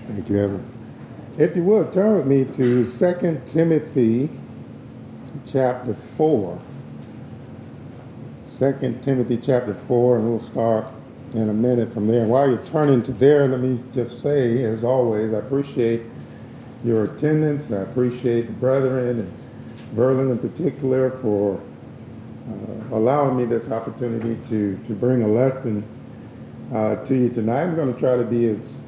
Thank you, Evan. If you will, turn with me to Second Timothy chapter 4. 2 Timothy chapter 4, and we'll start in a minute from there. And while you're turning to there, let me just say, as always, I appreciate your attendance. I appreciate the brethren and Verlin in particular for allowing me this opportunity to bring a lesson to you tonight. I'm going to try to be as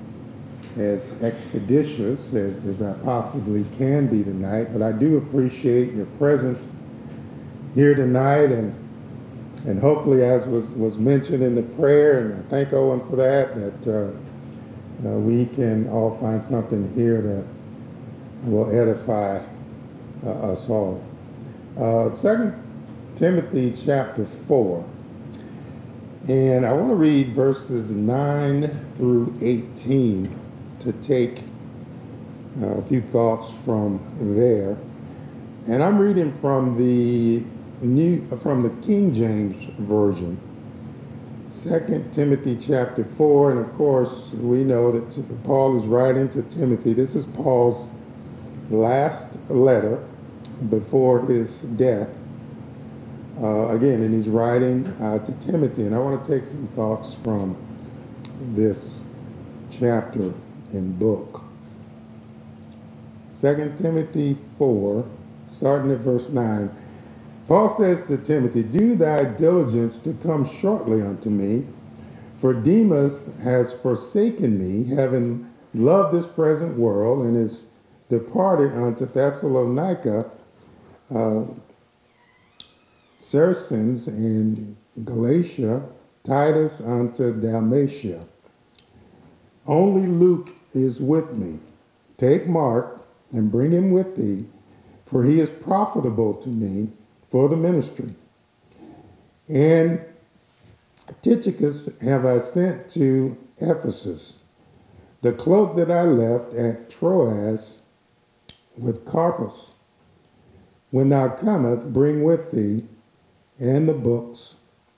expeditious as I possibly can be tonight, but I do appreciate your presence here tonight, and hopefully, as was mentioned in the prayer, and I thank Owen for that we can all find something here that will edify us all. 2 Timothy chapter 4, and I want to read verses 9 through 18 to take a few thoughts from there. And I'm reading from the King James Version. 2 Timothy chapter 4, and of course we know that Paul is writing to Timothy. This is Paul's last letter before his death. And he's writing to Timothy, and I want to take some thoughts from this chapter and book. 2 Timothy 4, starting at verse 9. Paul says to Timothy, "Do thy diligence to come shortly unto me, for Demas has forsaken me, having loved this present world, and is departed unto Thessalonica, Cersens and Galatia, Titus unto Dalmatia. Only Luke is with me. Take Mark and bring him with thee, for he is profitable to me for the ministry. And Tychicus have I sent to Ephesus. The cloak that I left at Troas with Carpus. When thou comest, bring with thee and the books,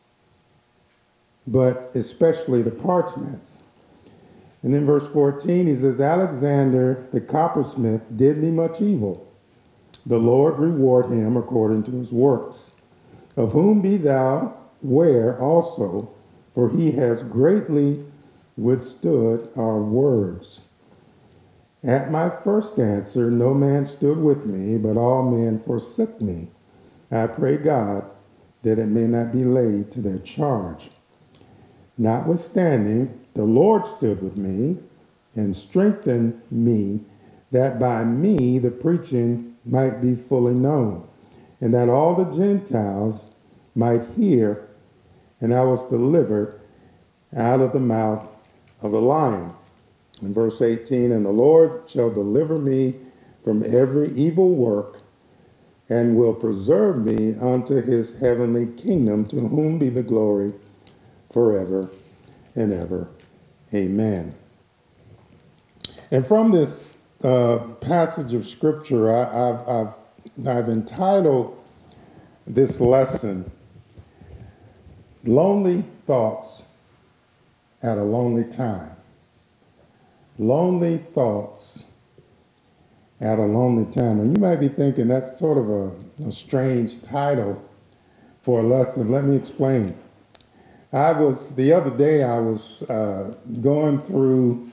but especially the parchments." And then verse 14, he says, "Alexander the coppersmith did me much evil. The Lord reward him according to his works. Of whom be thou ware also, for he has greatly withstood our words. At my first answer no man stood with me, but all men forsook me. I pray God that it may not be laid to their charge. Notwithstanding, the Lord stood with me and strengthened me, that by me the preaching might be fully known, and that all the Gentiles might hear, and I was delivered out of the mouth of the lion." In verse 18, "And the Lord shall deliver me from every evil work, and will preserve me unto his heavenly kingdom, to whom be the glory forever and ever. Amen." And from this passage of Scripture, I've entitled this lesson, "Lonely Thoughts at a Lonely Time." Lonely thoughts at a lonely time. And you might be thinking that's sort of a strange title for a lesson. Let me explain. The other day I was going through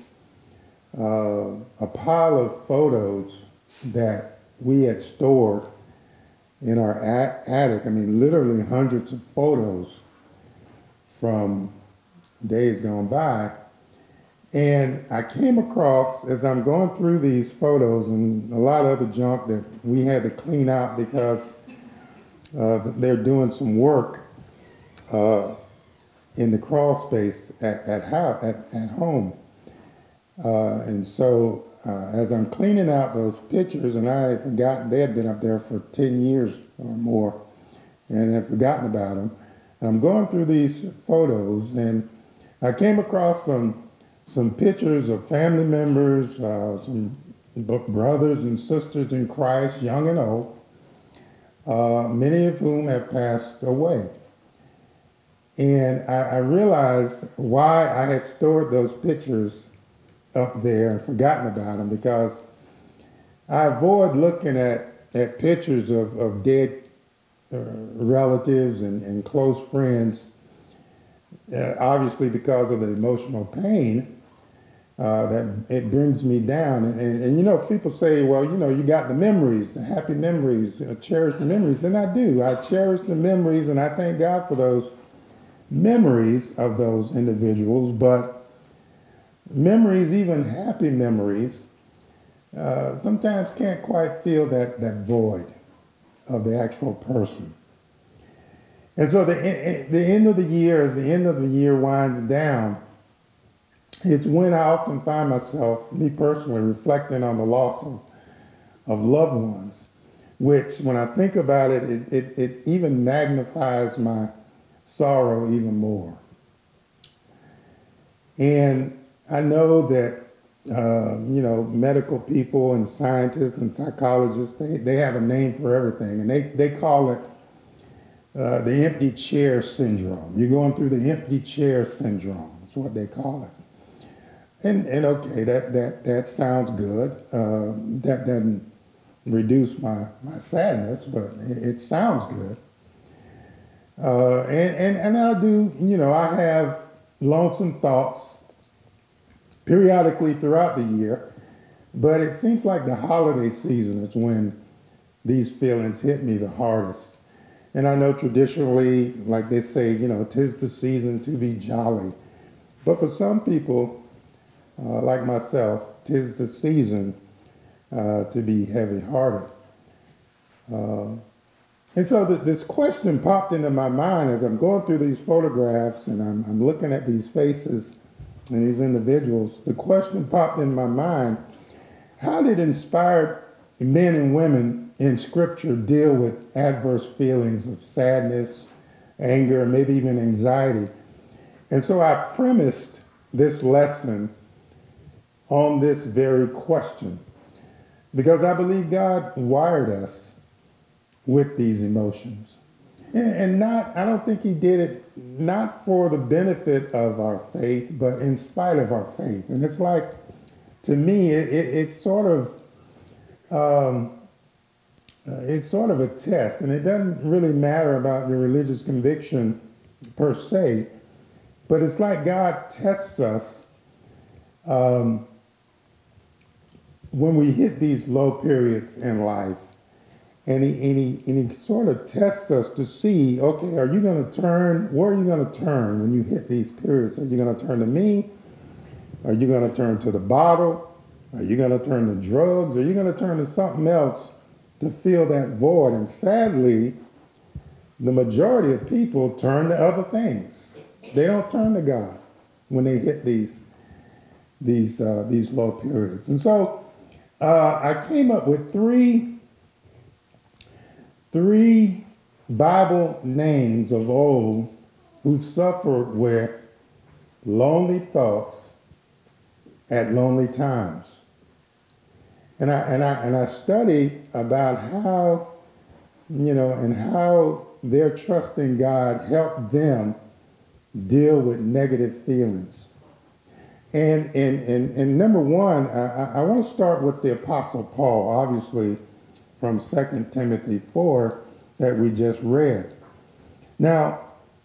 a pile of photos that we had stored in our attic. I mean, literally hundreds of photos from days gone by. And I came across, as I'm going through these photos, and a lot of other junk that we had to clean out because they're doing some work in the crawl space at home. And so as I'm cleaning out those pictures, and I had forgotten, they had been up there for 10 years or more, and had forgotten about them. And I'm going through these photos, and I came across some pictures of family members, some brothers and sisters in Christ, young and old, many of whom have passed away. And I realized why I had stored those pictures up there and forgotten about them because I avoid looking at pictures of dead relatives and close friends, obviously because of the emotional pain that it brings me down. And you know, people say, well, you know, you got the memories, the happy memories, cherish the memories. And I do. I cherish the memories, and I thank God for those memories of those individuals. But memories, even happy memories, sometimes can't quite fill that void of the actual person. And so the end of the year, as the end of the year winds down, it's when I often find myself, me personally, reflecting on the loss of loved ones, which when I think about it, it even magnifies my sorrow even more. And I know that you know, medical people and scientists and psychologists, they have a name for everything, and they call it the empty chair syndrome. You're going through the empty chair syndrome. That's what they call it. And okay, that sounds good. That doesn't reduce my sadness, but it sounds good. And I do, you know, I have lonesome thoughts periodically throughout the year, but it seems like the holiday season is when these feelings hit me the hardest. And I know traditionally, like they say, you know, 'tis the season to be jolly. But for some people, like myself, 'tis the season to be heavy-hearted. And so this question popped into my mind as I'm going through these photographs and I'm looking at these faces and these individuals. The question popped in my mind: how did inspired men and women in Scripture deal with adverse feelings of sadness, anger, maybe even anxiety? And so I premised this lesson on this very question, because I believe God wired us with these emotions. And not, I don't think he did it not for the benefit of our faith, but in spite of our faith. And it's like, to me, it's sort of a test, and it doesn't really matter about your religious conviction per se, but it's like God tests us when we hit these low periods in life. And he sort of tests us to see, okay, are you going to turn? Where are you going to turn when you hit these periods? Are you going to turn to me? Are you going to turn to the bottle? Are you going to turn to drugs? Are you going to turn to something else to fill that void? And sadly, the majority of people turn to other things. They don't turn to God when they hit these low periods. And so I came up with three Bible names of old who suffered with lonely thoughts at lonely times. And I studied about how, you know, and how their trust in God helped them deal with negative feelings. And number one, I want to start with the Apostle Paul, obviously, from 2 Timothy 4 that we just read. Now,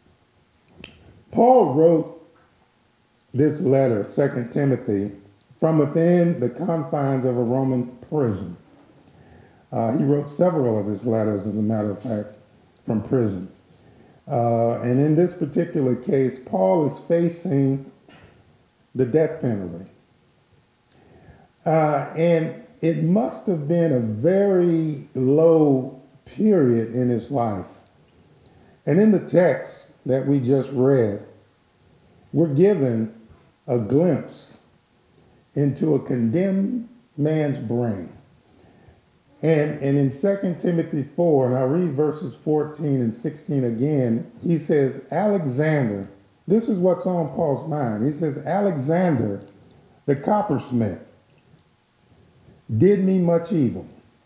Paul wrote this letter, 2 Timothy, from within the confines of a Roman prison. He wrote several of his letters, as a matter of fact, from prison. And in this particular case, Paul is facing the death penalty. And it must have been a very low period in his life. And in the text that we just read, we're given a glimpse into a condemned man's brain. And in 2 Timothy 4, and I'll read verses 14 and 16 again, he says, Alexander, this is what's on Paul's mind. He says, Alexander, the coppersmith, did me much evil.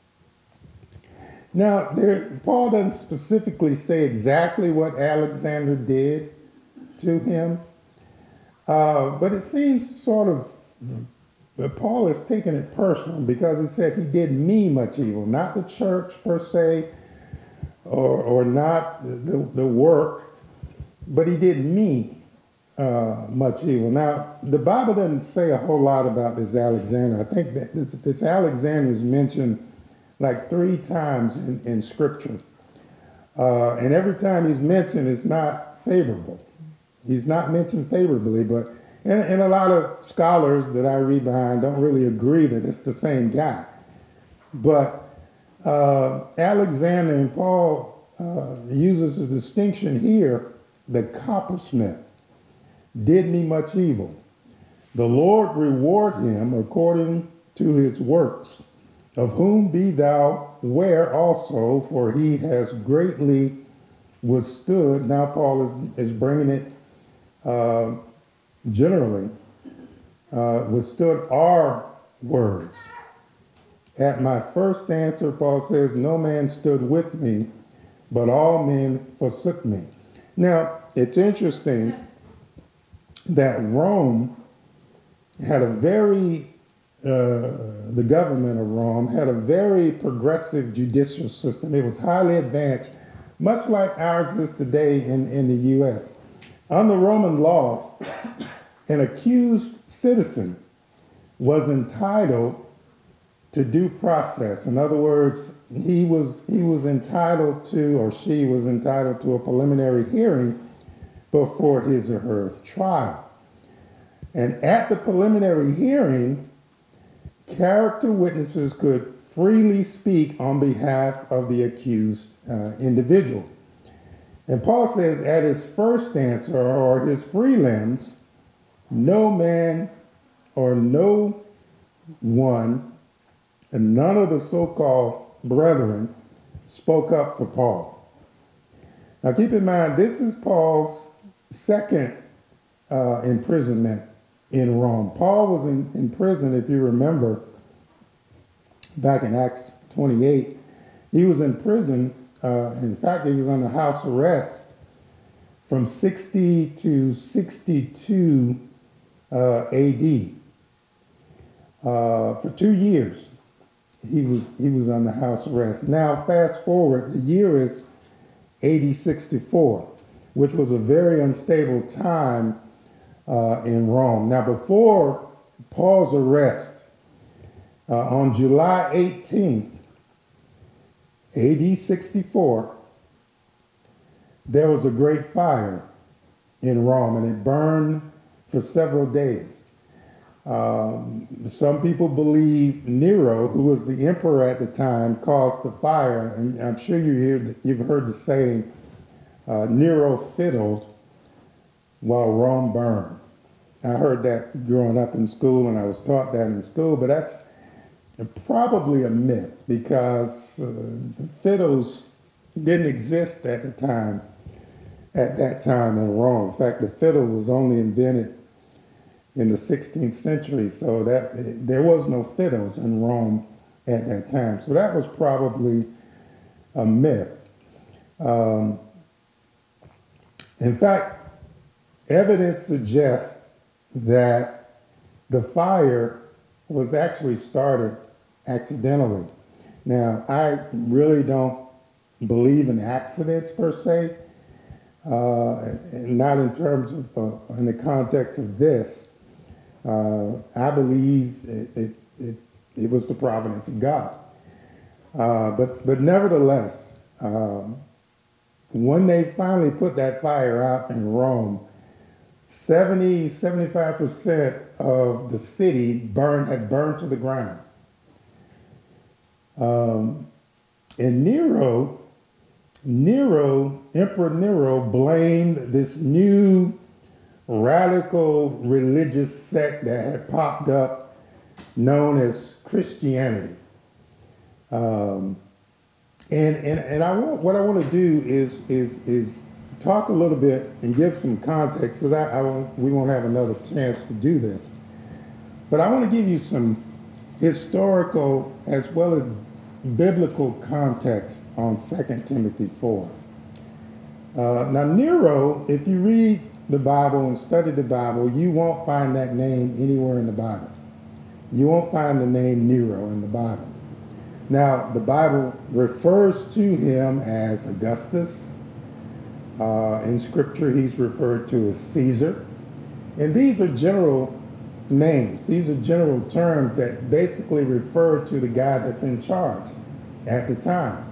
Now, Paul doesn't specifically say exactly what Alexander did to him, but it seems sort of But Paul is taking it personal because he said he did me much evil, not the church per se, or not the work, but he did me much evil. Now, the Bible doesn't say a whole lot about this Alexander. I think that this Alexander is mentioned like 3 times in Scripture. And every time he's mentioned, it's not favorable. He's not mentioned favorably, but and a lot of scholars that I read behind don't really agree that it's the same guy. But Alexander, and Paul uses a distinction here, the coppersmith did me much evil. The Lord reward him according to his works, of whom be thou ware also, for he has greatly withstood. Now Paul is bringing it generally, withstood our words. At my first answer, Paul says, no man stood with me, but all men forsook me. Now, it's interesting that Rome had the government of Rome had a very progressive judicial system. It was highly advanced, much like ours is today in the U.S. Under Roman law, an accused citizen was entitled to due process. In other words, he was entitled to, or she was entitled to, a preliminary hearing before his or her trial. And at the preliminary hearing, character witnesses could freely speak on behalf of the accused individual. And Paul says at his first answer, or his prelims, no man or no one, and none of the so-called brethren spoke up for Paul. Now keep in mind, this is Paul's second imprisonment in Rome. Paul was in prison, if you remember, back in Acts 28. He was in prison. In fact, he was under house arrest from 60 to 62 AD. For 2 years, he was under house arrest. Now, fast forward, the year is AD 64, which was a very unstable time in Rome. Now, before Paul's arrest, on July 18th, AD 64, there was a great fire in Rome, and it burned for several days. Some people believe Nero, who was the emperor at the time, caused the fire. And I'm sure you've heard the saying, Nero fiddled while Rome burned. I heard that growing up in school, and I was taught that in school, but that's probably a myth because the fiddles didn't exist at that time in Rome. In fact, the fiddle was only invented in the 16th century, so that there was no fiddles in Rome at that time. So that was probably a myth. In fact, evidence suggests that the fire was actually started accidentally. Now, I really don't believe in accidents per se, not in terms of, in the context of this. I believe it was the providence of God. But nevertheless, when they finally put that fire out in Rome, 75% of the city had burned to the ground. And Emperor Nero blamed this new radical religious sect that had popped up known as Christianity. And what I want to do is talk a little bit and give some context, because we won't have another chance to do this. But I want to give you some historical as well as biblical context on 2 Timothy 4. Now Nero, if you read the Bible and study the Bible, you won't find that name anywhere in the Bible. you won't find the name Nero in the Bible. Now, the Bible refers to him as Augustus. In Scripture, he's referred to as Caesar. And these are general names. These are general terms that basically refer to the guy that's in charge at the time.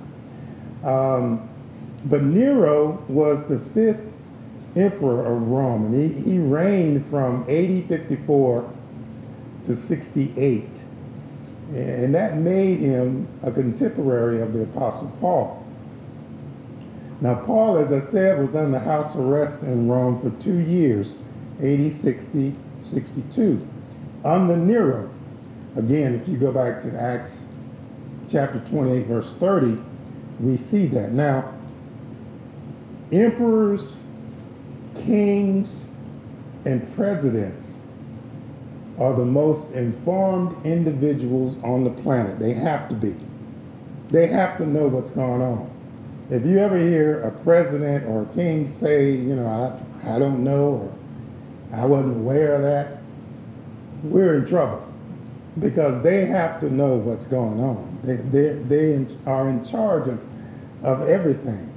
But Nero was the 5th emperor of Rome, and he reigned from AD 54 to 68. And that made him a contemporary of the Apostle Paul. Now, Paul, as I said, was under house arrest in Rome for 2 years, AD 60, 62, under Nero. Again, if you go back to Acts chapter 28, verse 30, we see that. Now, emperors, kings, and presidents are the most informed individuals on the planet. They have to be. They have to know what's going on. If you ever hear a president or a king say, I don't know, or I wasn't aware of that, we're in trouble, because they have to know what's going on. They are in charge of everything.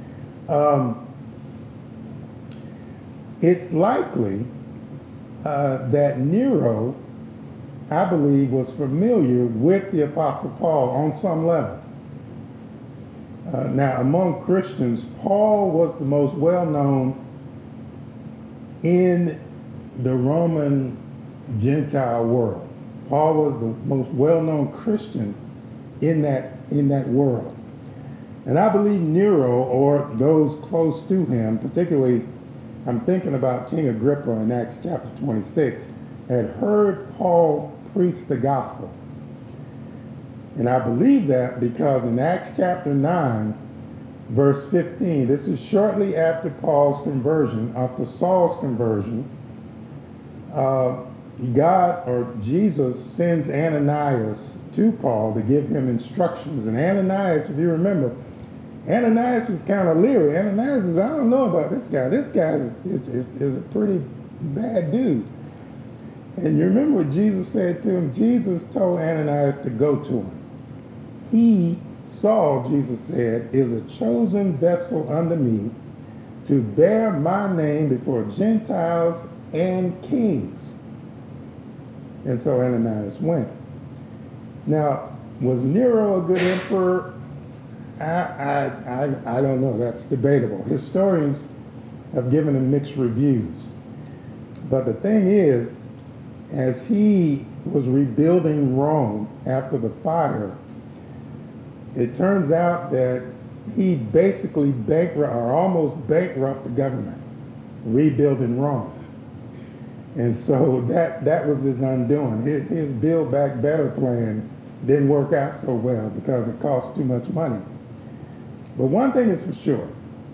It's likely that Nero, I believe, was familiar with the Apostle Paul on some level. Now, among Christians, Paul was the most well-known in the Roman Gentile world. Paul was the most well-known Christian in that world. And I believe Nero, or those close to him, particularly, I'm thinking about King Agrippa in Acts chapter 26, had heard Paul preach the gospel. And I believe that because in Acts chapter 9, verse 15, this is shortly after Paul's conversion, after Saul's conversion, God, or Jesus, sends Ananias to Paul to give him instructions. And Ananias, if you remember, Ananias was kind of leery. Ananias says, I don't know about this guy. This guy is a pretty bad dude. And you remember what Jesus said to him? Jesus told Ananias to go to him. He, Saul, Jesus said, is a chosen vessel unto me to bear my name before Gentiles and kings. And so Ananias went. Now, was Nero a good emperor? I don't know. That's debatable. Historians have given him mixed reviews. But the thing is, as he was rebuilding Rome after the fire, it turns out that he basically almost bankrupted the government, rebuilding Rome. And so that was his undoing. His Build Back Better plan didn't work out so well because it cost too much money. But one thing is for sure.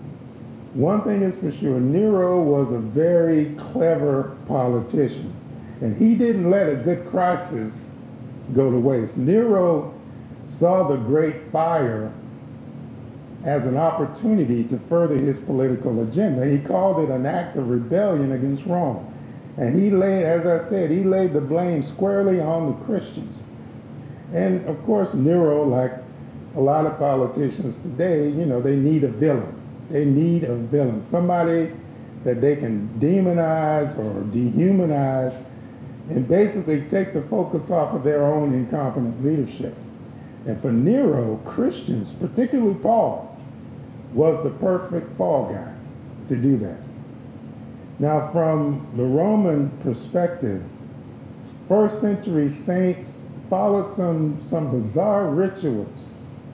Nero was a very clever politician. And he didn't let a good crisis go to waste. Nero saw the Great Fire as an opportunity to further his political agenda. He called it an act of rebellion against Rome. And he laid, as I said, he laid the blame squarely on the Christians. And of course, Nero, like a lot of politicians today, they need a villain. They need a villain, somebody that they can demonize or dehumanize and basically take the focus off of their own incompetent leadership. And for Nero, Christians, particularly Paul, was the perfect fall guy to do that. Now, from the Roman perspective, first century saints followed some bizarre rituals.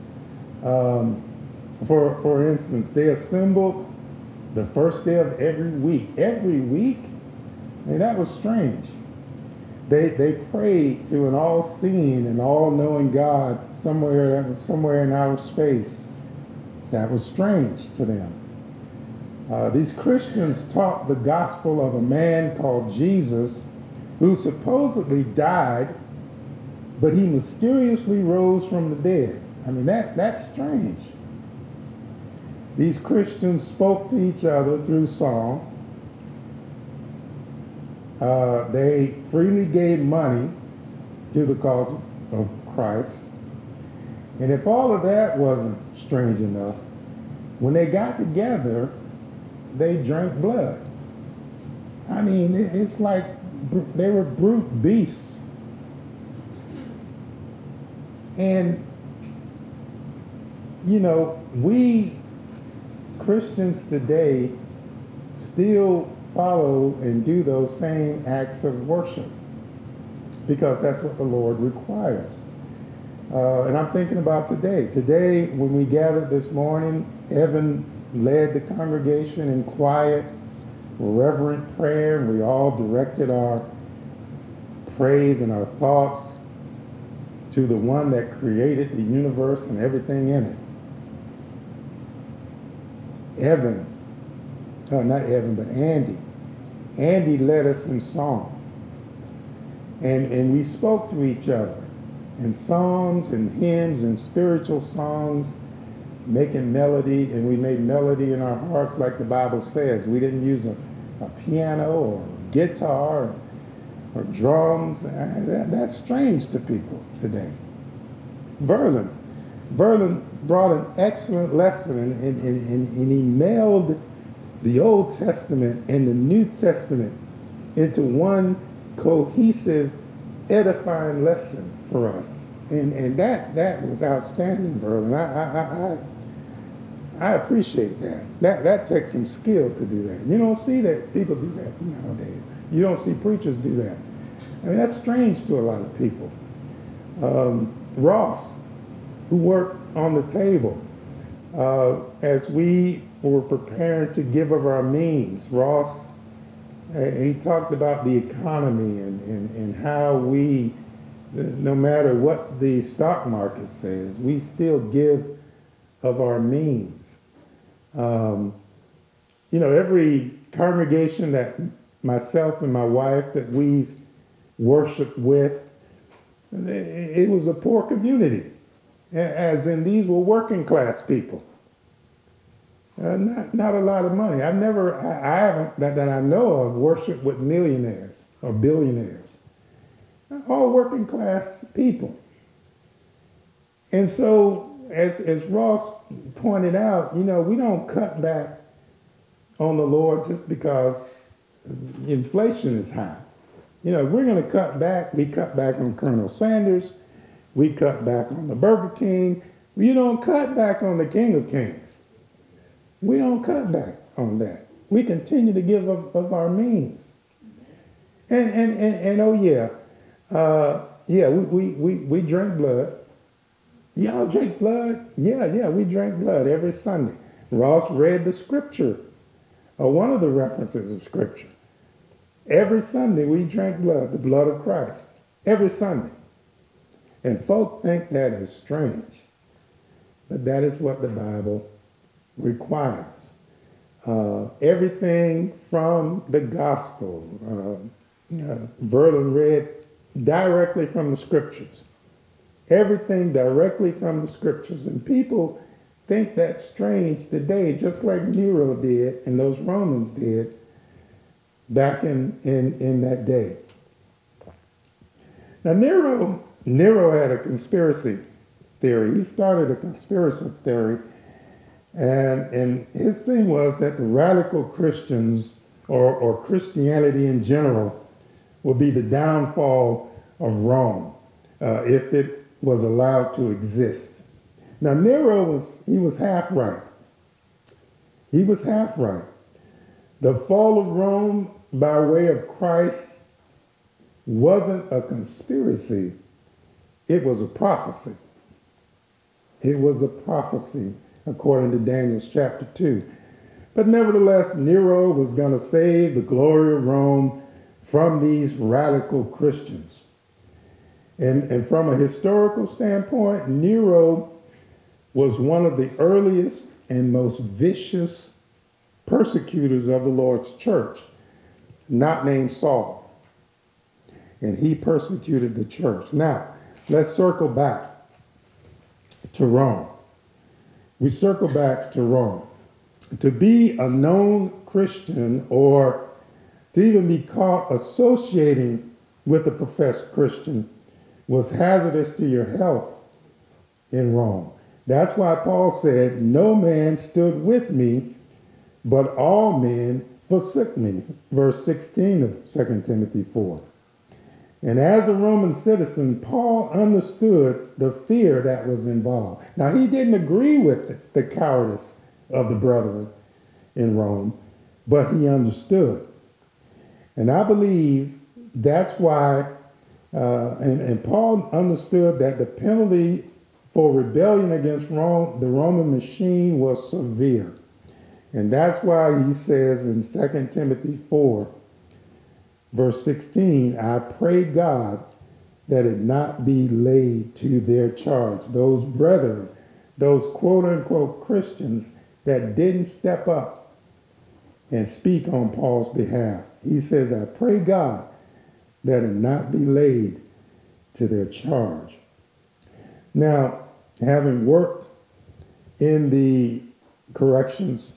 For instance, they assembled the first day of every week. Every week? I mean, that was strange. They prayed to an all-seeing and all-knowing God somewhere in outer space. That was strange to them. These Christians taught the gospel of a man called Jesus who supposedly died, but he mysteriously rose from the dead. I mean, that's strange. These Christians spoke to each other through song. They freely gave money to the cause of Christ. And if all of that wasn't strange enough, when they got together, they drank blood. I mean, it's like they were brute beasts. And, you know, we Christians today still follow and do those same acts of worship because that's what the Lord requires. And I'm thinking about today. Today, when we gathered this morning, Evan led the congregation in quiet, reverent prayer, and we all directed our praise and our thoughts to the one that created the universe and everything in it. Andy. Andy led us in song. And we spoke to each other in psalms and hymns and spiritual songs, making melody, and we made melody in our hearts like the Bible says. We didn't use a piano or a guitar or drums. That's strange to people today. Verlin brought an excellent lesson, and he melded the Old Testament and the New Testament into one cohesive, edifying lesson for us. And that was outstanding, Verlin. I appreciate that. That takes some skill to do that. You don't see that people do that nowadays. You don't see preachers do that. I mean, that's strange to a lot of people. Ross, who worked on the table, as we were preparing to give of our means, Ross, he talked about the economy and how we, no matter what the stock market says, we still give of our means. Every congregation that myself and my wife that we've worshiped with, it was a poor community, as in these were working class people. Not a lot of money. I haven't, that I know of, worshiped with millionaires or billionaires. All working class people. And so, as Ross pointed out, we don't cut back on the Lord just because inflation is high. If we're going to cut back, we cut back on Colonel Sanders. We cut back on the Burger King. You don't cut back on the King of Kings. We don't cut back on that. We continue to give of our means. And oh yeah, we drink blood. Y'all drink blood? Yeah, we drink blood every Sunday. Ross read the scripture, or one of the references of scripture. Every Sunday we drink blood, the blood of Christ. Every Sunday. And folk think that is strange. But that is what the Bible requires. Everything from the gospel. Verlin read directly from the scriptures. Everything directly from the scriptures. And people think that's strange today, just like Nero did and those Romans did back in that day. Now Nero had a conspiracy theory. He started a conspiracy theory, and his thing was that the radical Christians or Christianity in general would be the downfall of Rome if it was allowed to exist. Now Nero was half right. He was half right. The fall of Rome by way of Christ wasn't a conspiracy. It was a prophecy. It was a prophecy, according to Daniel chapter 2. But nevertheless, Nero was going to save the glory of Rome from these radical Christians. And from a historical standpoint, Nero was one of the earliest and most vicious persecutors of the Lord's church, not named Saul. And he persecuted the church. Now, let's circle back to Rome. We circle back to Rome. To be a known Christian or to even be caught associating with a professed Christian was hazardous to your health in Rome. That's why Paul said, no man stood with me, but all men forsook me. Verse 16 of 2 Timothy 4. And as a Roman citizen, Paul understood the fear that was involved. Now, he didn't agree with the cowardice of the brethren in Rome, but he understood. And I believe that's why, and Paul understood that the penalty for rebellion against Rome, the Roman machine, was severe. And that's why he says in 2 Timothy 4, verse 16, I pray God that it not be laid to their charge. Those brethren, those quote unquote Christians that didn't step up and speak on Paul's behalf. He says, I pray God that it not be laid to their charge. Now, having worked in the corrections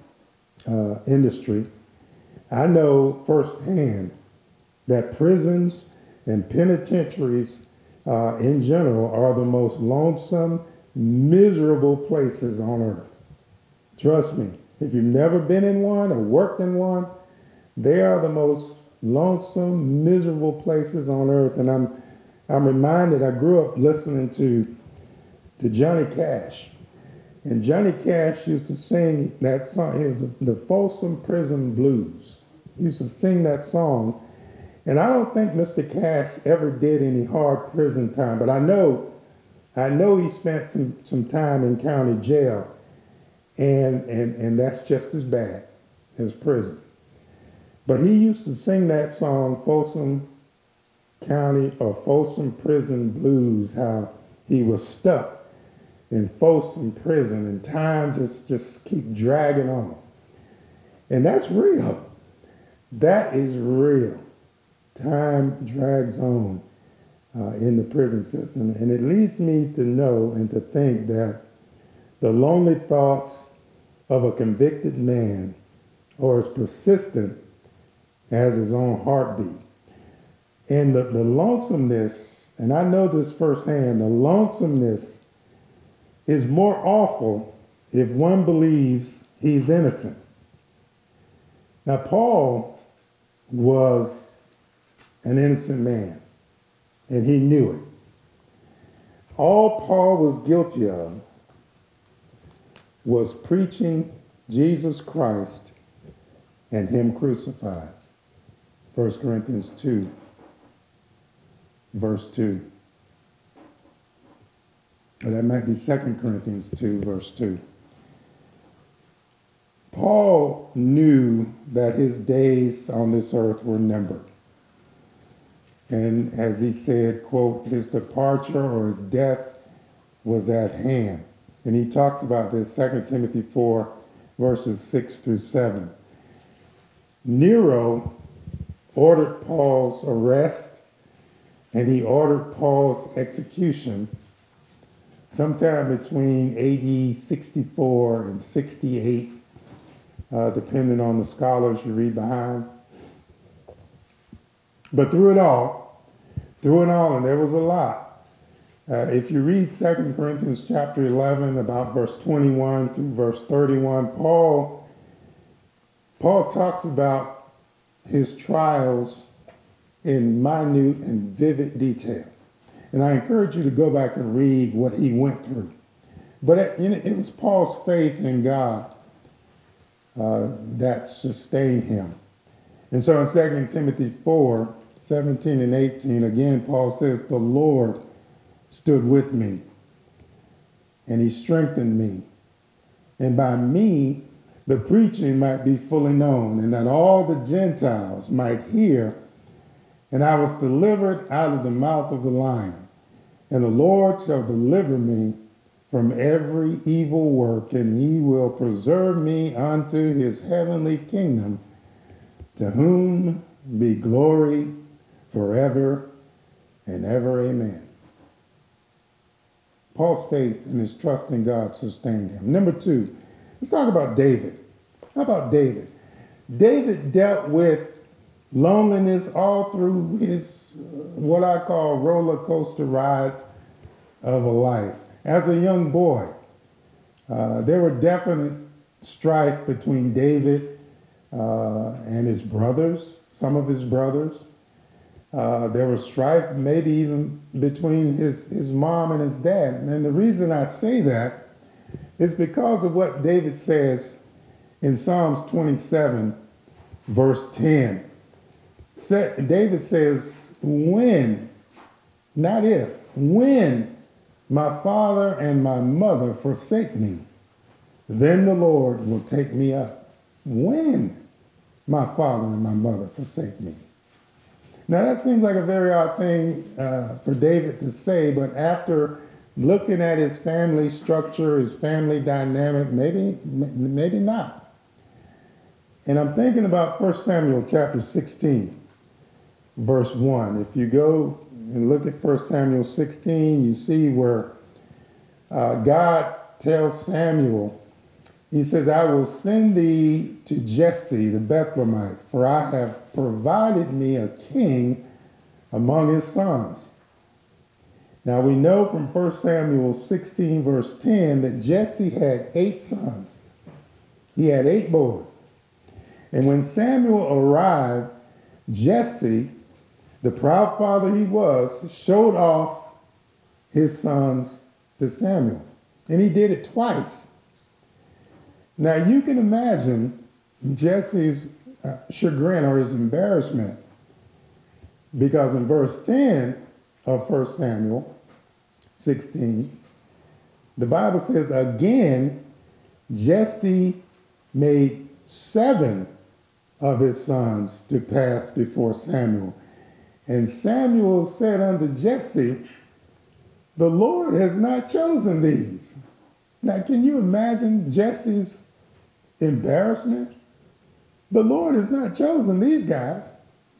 industry, I know firsthand that prisons and penitentiaries in general are the most lonesome, miserable places on earth. Trust me, if you've never been in one or worked in one, they are the most lonesome, miserable places on earth. And I'm reminded, I grew up listening to Johnny Cash. And Johnny Cash used to sing that song. It was the Folsom Prison Blues. He used to sing that song. And I don't think Mr. Cash ever did any hard prison time, but I know he spent some time in county jail, and that's just as bad as prison. But he used to sing that song, Folsom County or Folsom Prison Blues, how he was stuck in Folsom Prison and time just keep dragging on. And that's real. That is real. Time drags on in the prison system. And it leads me to know and to think that the lonely thoughts of a convicted man are as persistent as his own heartbeat. And the lonesomeness, and I know this firsthand, the lonesomeness is more awful if one believes he's innocent. Now, Paul was an innocent man, and he knew it. All Paul was guilty of was preaching Jesus Christ and him crucified. 1 Corinthians 2, verse 2. Or that might be 2 Corinthians 2, verse 2. Paul knew that his days on this earth were numbered. And as he said, quote, his departure or his death was at hand. And he talks about this, 2 Timothy 4, verses 6 through 7. Nero ordered Paul's arrest, and he ordered Paul's execution sometime between AD 64 and 68, depending on the scholars you read behind. But through it all, and there was a lot. If you read 2 Corinthians chapter 11, about verse 21 through verse 31, Paul talks about his trials in minute and vivid detail. And I encourage you to go back and read what he went through. But it was Paul's faith in God that sustained him. And so in 2 Timothy 4, 17 and 18, again, Paul says, the Lord stood with me, and he strengthened me. And by me, the preaching might be fully known, and that all the Gentiles might hear. And I was delivered out of the mouth of the lion. And the Lord shall deliver me from every evil work, and he will preserve me unto his heavenly kingdom, to whom be glory forever and ever. Amen. Paul's faith and his trust in God sustained him. Number two, let's talk about David. How about David? David dealt with loneliness all through his, what I call roller coaster ride of a life. As a young boy, there were definite strife between David and his brothers, some of his brothers. There was strife maybe even between his mom and his dad. And the reason I say that is because of what David says in Psalms 27, verse 10. David says, when, not if, when my father and my mother forsake me, then the Lord will take me up. When my father and my mother forsake me. Now that seems like a very odd thing for David to say, but after looking at his family structure, his family dynamic, maybe not. And I'm thinking about 1 Samuel chapter 16. Verse 1. If you go and look at 1 Samuel 16, you see where God tells Samuel, he says, I will send thee to Jesse the Bethlehemite, for I have provided me a king among his sons. Now we know from 1 Samuel 16, verse 10, that Jesse had 8 sons. He had 8 boys. And when Samuel arrived, Jesse, the proud father he was, showed off his sons to Samuel. And he did it twice. Now you can imagine Jesse's chagrin or his embarrassment, because in verse 10 of 1 Samuel 16, the Bible says, again, Jesse made 7 of his sons to pass before Samuel. And Samuel said unto Jesse, the Lord has not chosen these. Now, can you imagine Jesse's embarrassment? The Lord has not chosen these guys.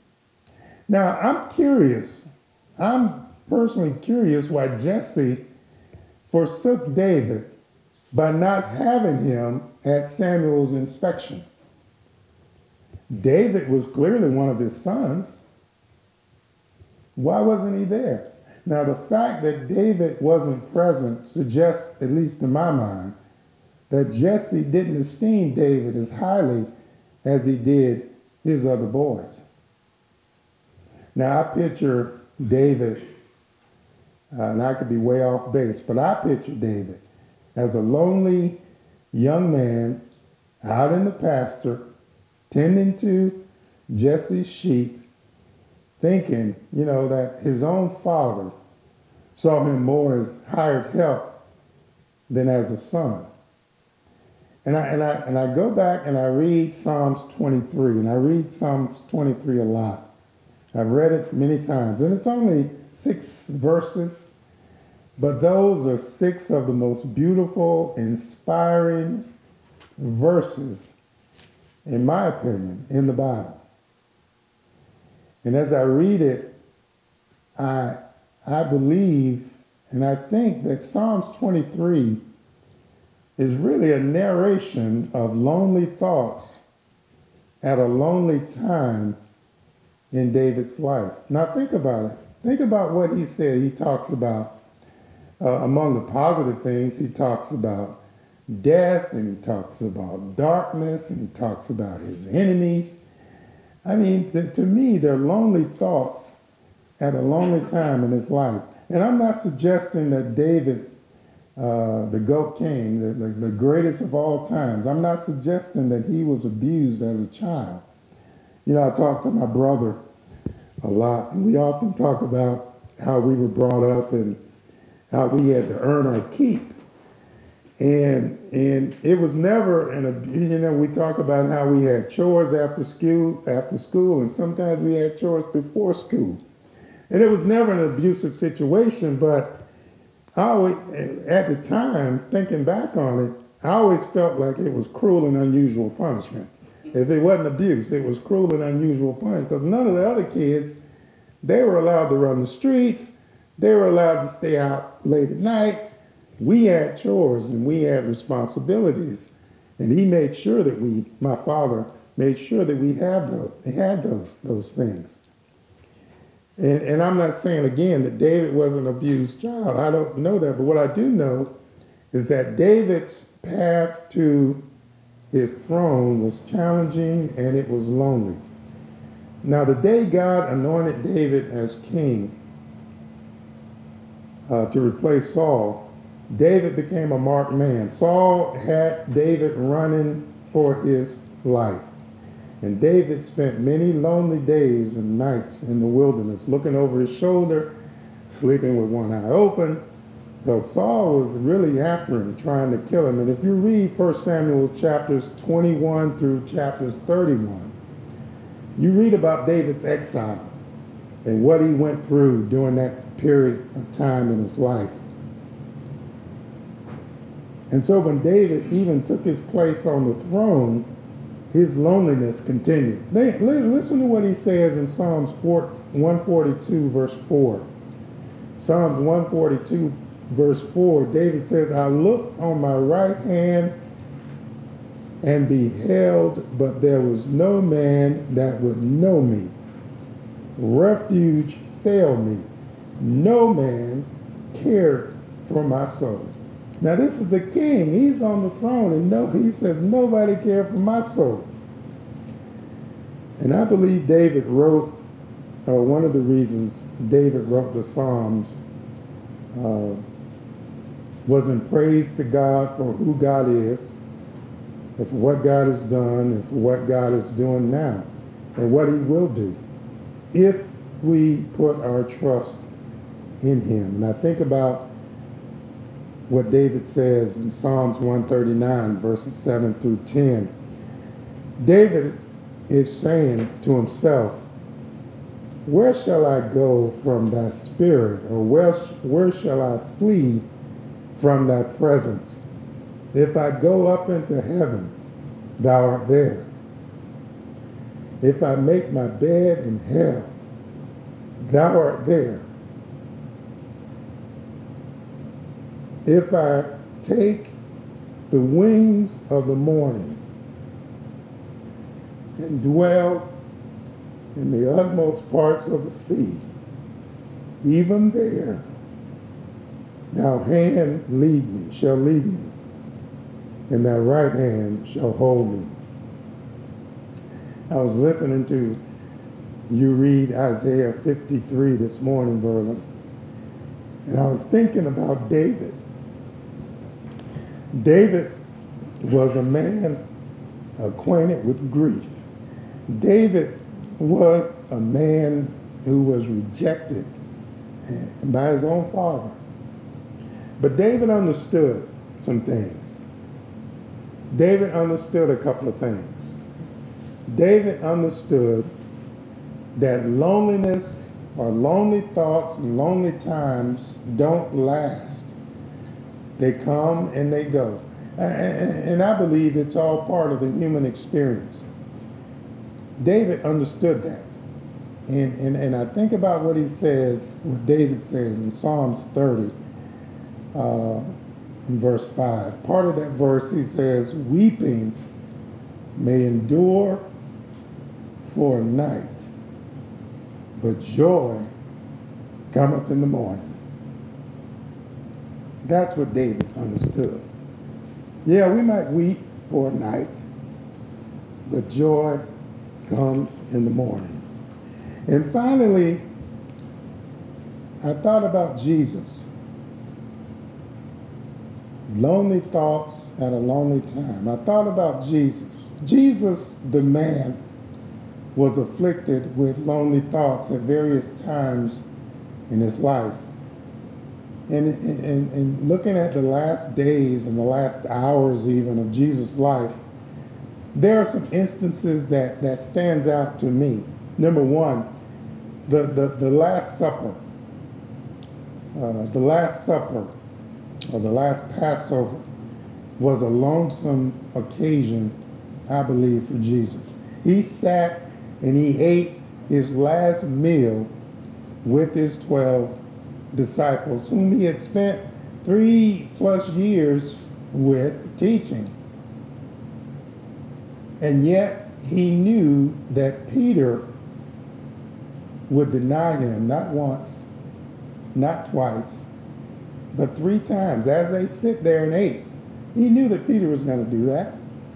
Now, I'm curious. I'm personally curious why Jesse forsook David by not having him at Samuel's inspection. David was clearly one of his sons. Why wasn't he there? Now, the fact that David wasn't present suggests, at least in my mind, that Jesse didn't esteem David as highly as he did his other boys. Now, I picture David, and I could be way off base, but I picture David as a lonely young man out in the pasture, tending to Jesse's sheep, thinking, that his own father saw him more as hired help than as a son. And I go back and I read Psalms 23, and I read Psalms 23 a lot. I've read it many times, and it's only 6 verses, but those are 6 of the most beautiful, inspiring verses, in my opinion, in the Bible. And as I read it, I believe and I think that Psalms 23 is really a narration of lonely thoughts at a lonely time in David's life. Now think about it. Think about what he said. He talks about, among the positive things, he talks about death, and he talks about darkness, and he talks about his enemies. I mean, to me, they're lonely thoughts at a lonely time in his life. And I'm not suggesting that David, the GOAT king, the greatest of all times, I'm not suggesting that he was abused as a child. I talk to my brother a lot, and we often talk about how we were brought up and how we had to earn our keep. And it was never we talk about how we had chores after school, and sometimes we had chores before school. And it was never an abusive situation, but I always, at the time, thinking back on it, I always felt like it was cruel and unusual punishment. If it wasn't abuse, it was cruel and unusual punishment, because none of the other kids, they were allowed to run the streets, they were allowed to stay out late at night. We had chores and we had responsibilities, and he made sure that my father made sure that we have those things. And I'm not saying again that David was an abused child. I don't know that, but what I do know is that David's path to his throne was challenging and it was lonely. Now, the day God anointed David as king to replace Saul, David became a marked man. Saul had David running for his life. And David spent many lonely days and nights in the wilderness, looking over his shoulder, sleeping with one eye open, because Saul was really after him, trying to kill him. And if you read 1 Samuel chapters 21 through chapters 31, you read about David's exile and what he went through during that period of time in his life. And so when David even took his place on the throne, his loneliness continued. Listen to what he says in Psalms 142, verse 4. Psalms 142, verse 4, David says, I looked on my right hand and beheld, but there was no man that would know me. Refuge failed me. No man cared for my soul. Now this is the king. He's on the throne, and he says, nobody cared for my soul. And I believe David wrote, one of the reasons David wrote the Psalms was in praise to God for who God is, and for what God has done, and for what God is doing now, and what he will do if we put our trust in him. And I think about what David says in Psalms 139, verses 7 through 10. David is saying to himself, where shall I go from thy spirit, or where shall I flee from thy presence? If I go up into heaven, thou art there. If I make my bed in hell, thou art there. If I take the wings of the morning and dwell in the utmost parts of the sea, even there thy hand shall lead me, and thy right hand shall hold me. I was listening to you read Isaiah 53 this morning, Verlin, and I was thinking about David. David was a man acquainted with grief. David was a man who was rejected by his own father. But David understood some things. David understood a couple of things. David understood that loneliness or lonely thoughts and lonely times don't last. They come and they go. And I believe it's all part of the human experience. David understood that. And I think about what David says in Psalms 30, in verse 5. Part of that verse, he says, weeping may endure for a night, but joy cometh in the morning. That's what David understood. Yeah, we might weep for a night, but joy comes in the morning. And finally, I thought about Jesus. Lonely thoughts at a lonely time. I thought about Jesus. Jesus, the man, was afflicted with lonely thoughts at various times in his life. And looking at the last days and the last hours even of Jesus' life, there are some instances that stands out to me. Number one, the Last Supper. The Last Supper, or the last Passover, was a lonesome occasion, I believe, for Jesus. He sat and he ate his last meal with his 12 disciples, whom he had spent 3+ years with teaching. And yet, he knew that Peter would deny him not once, not twice, but 3 times. As they sit there and ate, he knew that Peter was going to do that.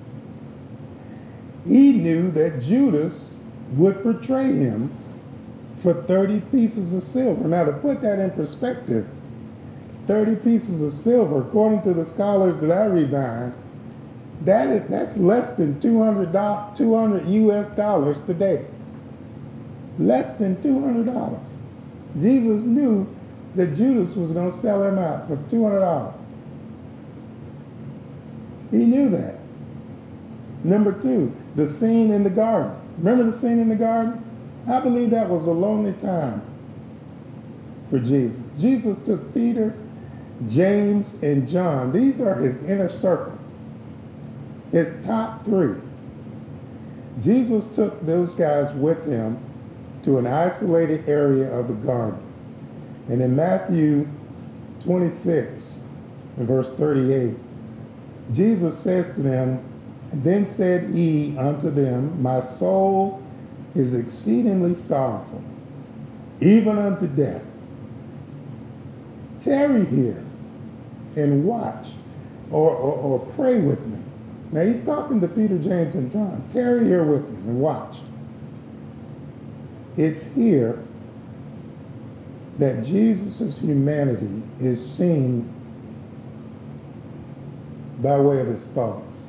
He knew that Judas would betray him for 30 pieces of silver. Now, to put that in perspective, 30 pieces of silver, according to the scholars that I read behind, that's less than $200 US dollars today. Less than $200. Jesus knew that Judas was going to sell him out for $200. He knew that. Number 2, the scene in the garden. Remember the scene in the garden? I believe that was a lonely time for Jesus. Jesus took Peter, James, and John. These are his inner circle, his top 3. Jesus took those guys with him to an isolated area of the garden. And in Matthew 26, in verse 38, Jesus says to them, "Then said he unto them, My soul is exceedingly sorrowful, even unto death. Tarry here and watch, or pray with me." Now he's talking to Peter, James, and John. Tarry here with me and watch. It's here that Jesus' humanity is seen by way of his thoughts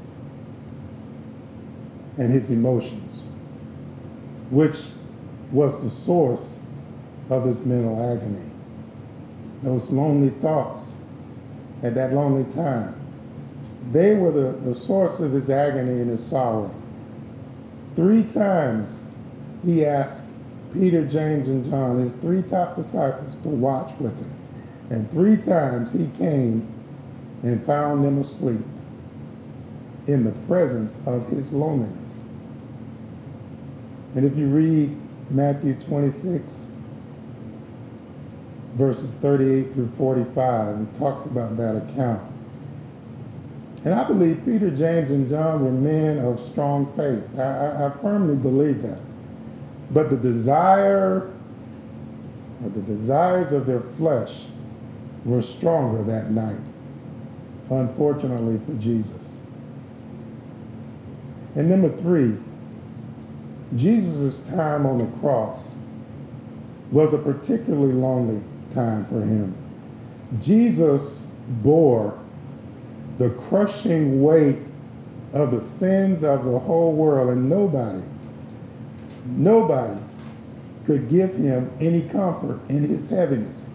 and his emotions, which was the source of his mental agony. Those lonely thoughts at that lonely time, they were the source of his agony and his sorrow. 3 times he asked Peter, James, and John, his 3 top disciples, to watch with him. And 3 times he came and found them asleep in the presence of his loneliness. And if you read Matthew 26, verses 38 through 45, it talks about that account. And I believe Peter, James, and John were men of strong faith. I firmly believe that. But the desires of their flesh were stronger that night, unfortunately for Jesus. And number 3, Jesus' time on the cross was a particularly lonely time for him. Jesus bore the crushing weight of the sins of the whole world, and nobody could give him any comfort in his heaviness.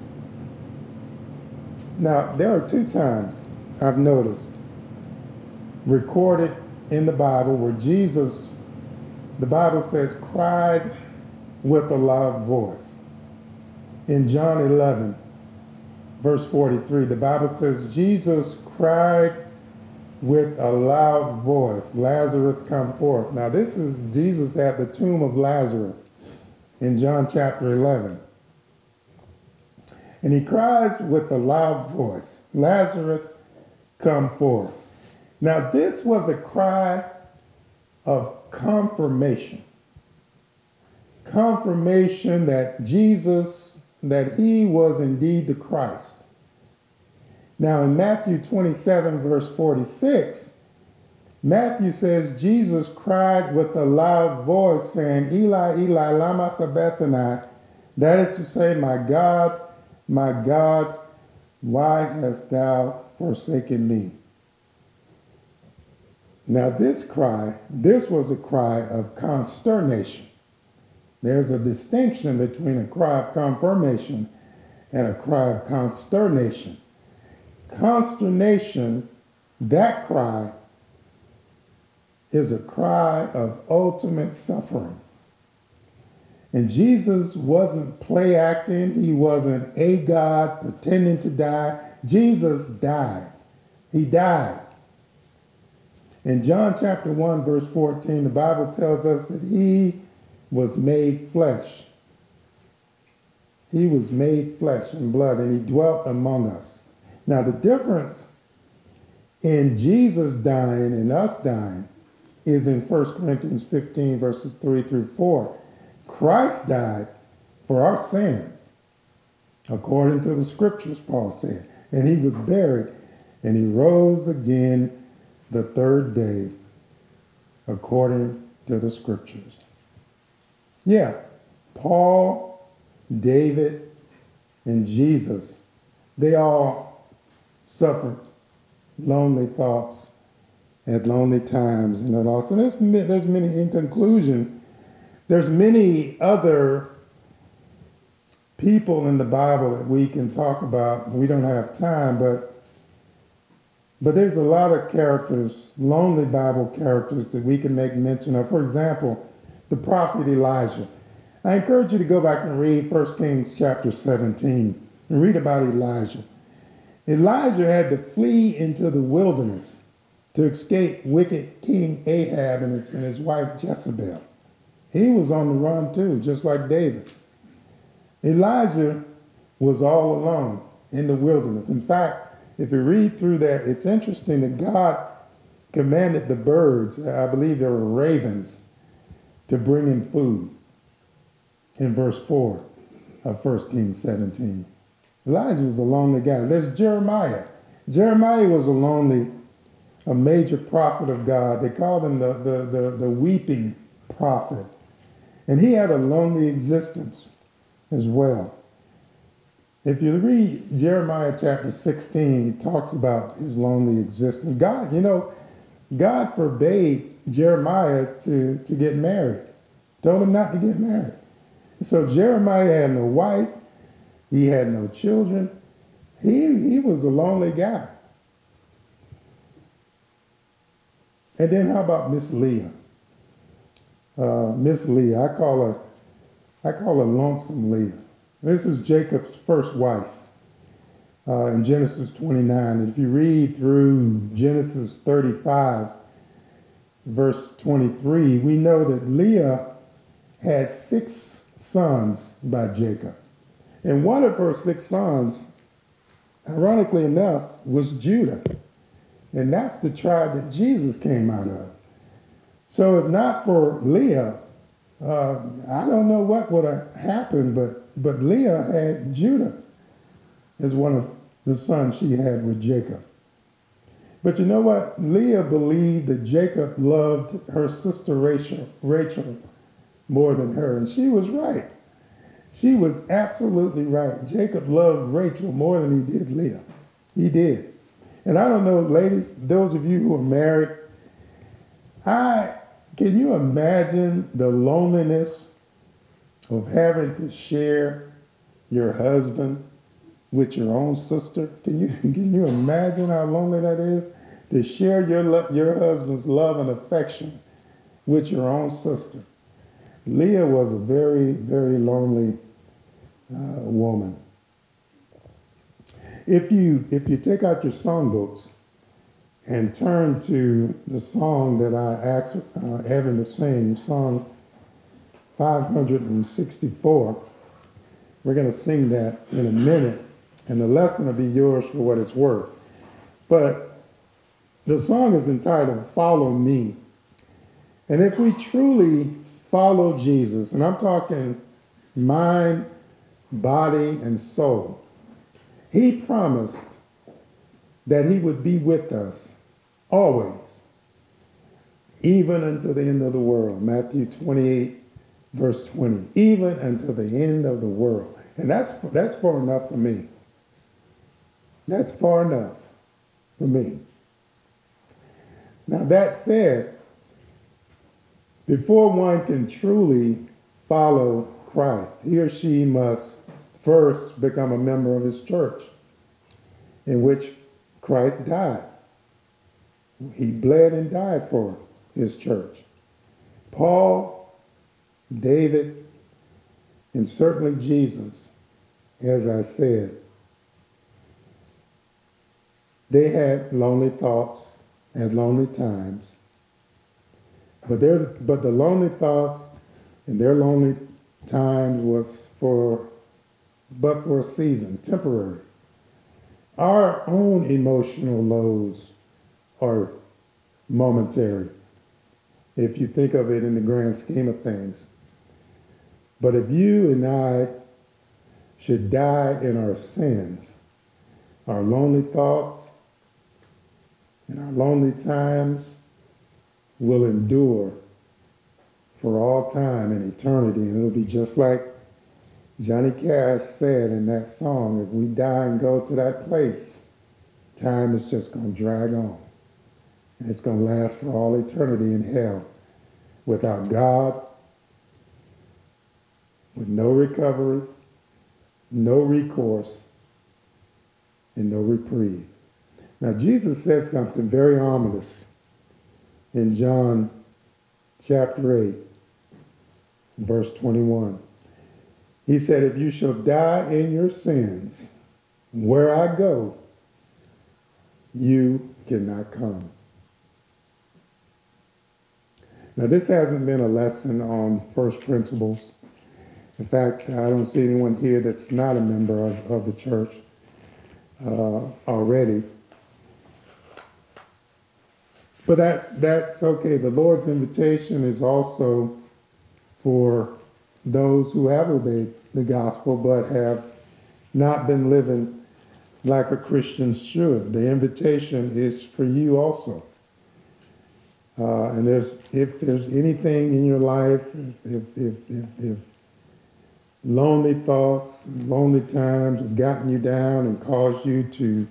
Now, there are 2 times I've noticed recorded in the Bible where Jesus, the Bible says, cried with a loud voice. In John 11, verse 43, the Bible says, Jesus cried with a loud voice, Lazarus, come forth. Now, this is Jesus at the tomb of Lazarus in John chapter 11. And he cries with a loud voice, Lazarus, come forth. Now, this was a cry of confirmation. Confirmation that Jesus, that he was indeed the Christ. Now, in Matthew 27, verse 46, Matthew says, Jesus cried with a loud voice, saying, Eli, Eli, lama sabachthani. That is to say, my God, why hast thou forsaken me? Now, this was a cry of consternation. There's a distinction between a cry of confirmation and a cry of consternation. Consternation, that cry, is a cry of ultimate suffering. And Jesus wasn't play acting. He wasn't a God pretending to die. Jesus died. He died. In John chapter 1, verse 14, the Bible tells us that he was made flesh. He was made flesh and blood, and he dwelt among us. Now, the difference in Jesus dying and us dying is in 1 Corinthians 15, verses 3 through 4. Christ died for our sins, according to the scriptures, Paul said. And he was buried, and he rose again the third day, according to the scriptures. Yeah, Paul, David, and Jesus, they all suffered lonely thoughts at lonely times and loss. And there's many, in conclusion, there's many other people in the Bible that we can talk about. We don't have time, but there's a lot of characters, lonely Bible characters that we can make mention of. For example, the prophet Elijah. I encourage you to go back and read 1 Kings chapter 17 and read about Elijah. Elijah had to flee into the wilderness to escape wicked King Ahab and his wife Jezebel. He was on the run too, just like David. Elijah was all alone in the wilderness. In fact, if you read through that, it's interesting that God commanded the birds, I believe they were ravens, to bring him food in verse 4 of 1 Kings 17. Elijah was a lonely guy. There's Jeremiah. Jeremiah was a major prophet of God. They called him the weeping prophet. And he had a lonely existence as well. If you read Jeremiah chapter 16, he talks about his lonely existence. God forbade Jeremiah to get married, told him not to get married. So Jeremiah had no wife, he had no children. He was a lonely guy. And then how about Miss Leah? Miss Leah, I call her Lonesome Leah. This is Jacob's first wife in Genesis 29. And if you read through Genesis 35, verse 23, we know that Leah had 6 sons by Jacob. And one of her 6 sons, ironically enough, was Judah. And that's the tribe that Jesus came out of. So if not for Leah, I don't know what would have happened, but Leah had Judah as one of the sons she had with Jacob. But you know what? Leah believed that Jacob loved her sister Rachel more than her, and she was right. She was absolutely right. Jacob loved Rachel more than he did Leah. He did. And I don't know, ladies, those of you who are married, can you imagine the loneliness of having to share your husband with your own sister? Can you imagine how lonely that is? To share your husband's love and affection with your own sister. Leah was a very, very lonely woman. If you take out your songbooks and turn to the song that I asked Evan to sing, Song 564, we're going to sing that in a minute, and the lesson will be yours for what it's worth. But the song is entitled Follow Me. And if we truly follow Jesus, and I'm talking mind, body, and soul, he promised that he would be with us always, even until the end of the world. Matthew 28, verse 20, even until the end of the world. And that's far enough for me. That's far enough for me. Now that said, before one can truly follow Christ, he or she must first become a member of his church, in which Christ died. He bled and died for his church. Paul, David, and certainly Jesus, as I said, they had lonely thoughts at lonely times. But the lonely thoughts and their lonely times was for a season, temporary. Our own emotional lows are momentary. if you think of it in the grand scheme of things. But if you and I should die in our sins, our lonely thoughts and our lonely times will endure for all time and eternity. And it'll be just like Johnny Cash said in that song, if we die and go to that place, time is just going to drag on. And it's going to last for all eternity in hell without God, with no recovery, no recourse, and no reprieve. Now, Jesus says something very ominous in John chapter 8, verse 21. He said, if you shall die in your sins, where I go, you cannot come. Now, this hasn't been a lesson on first principles. In fact, I don't see anyone here that's not a member of the church already. But that's okay. The Lord's invitation is also for those who have obeyed the gospel but have not been living like a Christian should. The invitation is for you also. And if there's anything in your life, if lonely thoughts, lonely times have gotten you down and caused you to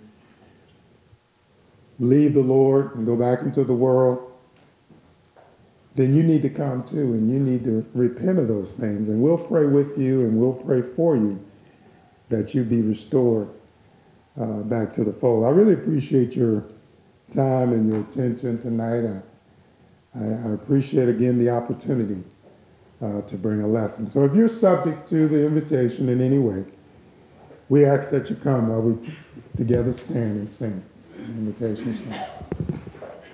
leave the Lord and go back into the world, then you need to come too, and you need to repent of those things. And we'll pray with you and we'll pray for you that you be restored back to the fold. I really appreciate your time and your attention tonight. I appreciate, again, the opportunity to bring a lesson. So if you're subject to the invitation in any way, we ask that you come while we together stand and sing the invitation song.